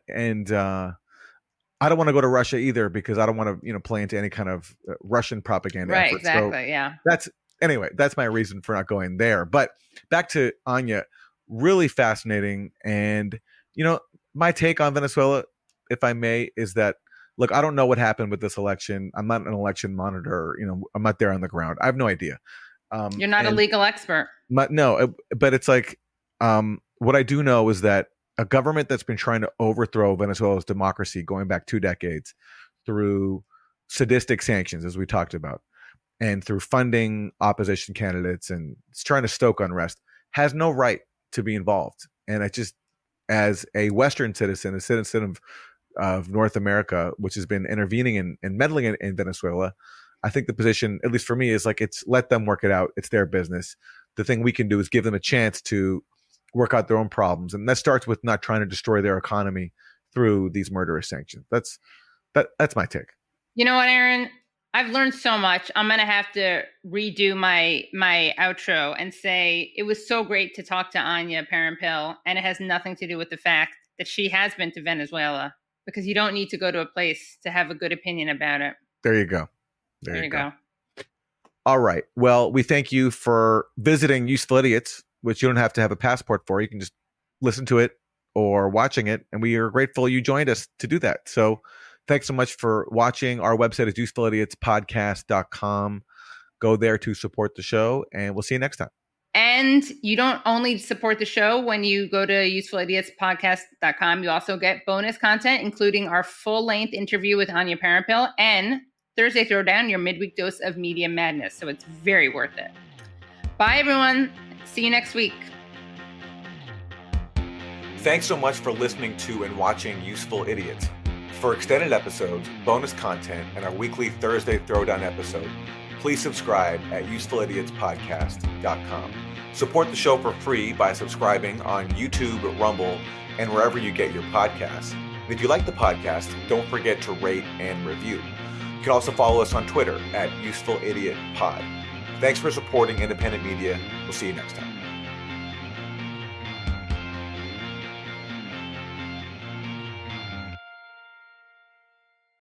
S3: I don't want to go to Russia either, because I don't want to, play into any kind of Russian propaganda.
S2: Right.
S3: Effort.
S2: Exactly.
S3: So
S2: yeah.
S3: That's my reason for not going there. But back to Anya, really fascinating. And, my take on Venezuela, if I may, is that, look, I don't know what happened with this election. I'm not an election monitor. I'm not there on the ground. I have no idea.
S2: You're not a legal expert.
S3: But it's like, what I do know is that a government that's been trying to overthrow Venezuela's democracy going back 2 decades through sadistic sanctions, as we talked about, and through funding opposition candidates and trying to stoke unrest, has no right to be involved. And I just, as a Western citizen, a citizen of North America, which has been intervening and meddling in Venezuela, I think the position, at least for me, is like, it's let them work it out. It's their business. The thing we can do is give them a chance to work out their own problems. And that starts with not trying to destroy their economy through these murderous sanctions. That's my take.
S2: You know what, Aaron? I've learned so much. I'm going to have to redo my outro and say it was so great to talk to Anya Parampil, and it has nothing to do with the fact that she has been to Venezuela, because you don't need to go to a place to have a good opinion about it.
S3: There you go.
S2: There you go.
S3: All right. Well, we thank you for visiting Useful Idiots, which you don't have to have a passport for. You can just listen to it or watching it, and we are grateful you joined us to do that. So thanks so much for watching. Our website is usefulidiotspodcast.com. Go there to support the show, and we'll see you next time.
S2: And you don't only support the show when you go to usefulidiotspodcast.com. You also get bonus content, including our full-length interview with Anya Parampil and Thursday Throwdown, your midweek dose of media madness. So it's very worth it. Bye, everyone. See you next week.
S3: Thanks so much for listening to and watching Useful Idiots. For extended episodes, bonus content, and our weekly Thursday Throwdown episode, please subscribe at usefulidiotspodcast.com. Support the show for free by subscribing on YouTube, Rumble, and wherever you get your podcasts. And if you like the podcast, don't forget to rate and review. You can also follow us on Twitter at UsefulIdiotPod. Thanks for supporting independent media. We'll see you next time.